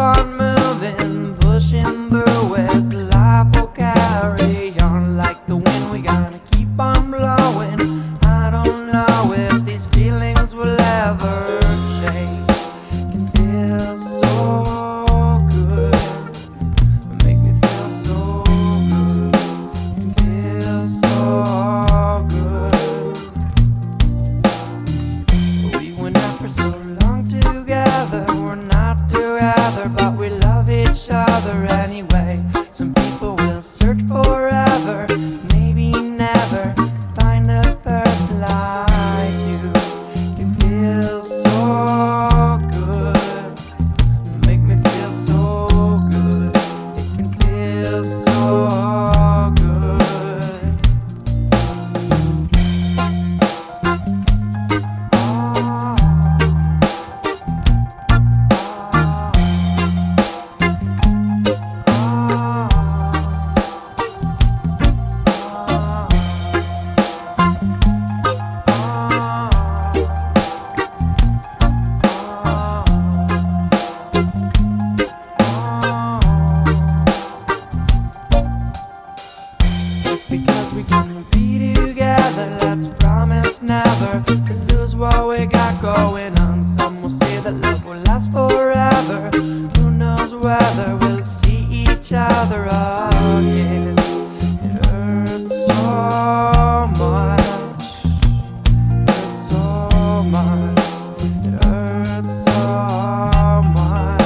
on moving, pushing through it. Life will carry on like the wind. We gotta keep on blowing. I don't know if these feelings will ever change. Can feel so good, make me feel so good. Can feel so good. We were not for so long together. We're not together, but we love each other anyway. Some people will search forever, maybe never find a person like you. Can feel so good, make me feel so good. It can feel so good. Because we can be together, let's promise never to lose what we got going on. Some will say that love will last forever. Who knows whether we'll see each other again. It hurts so much, hurts so much, it hurts so much.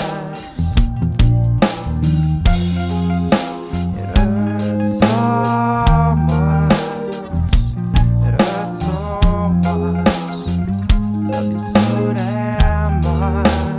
It hurts so much, it hurts so much. Love you so damn much.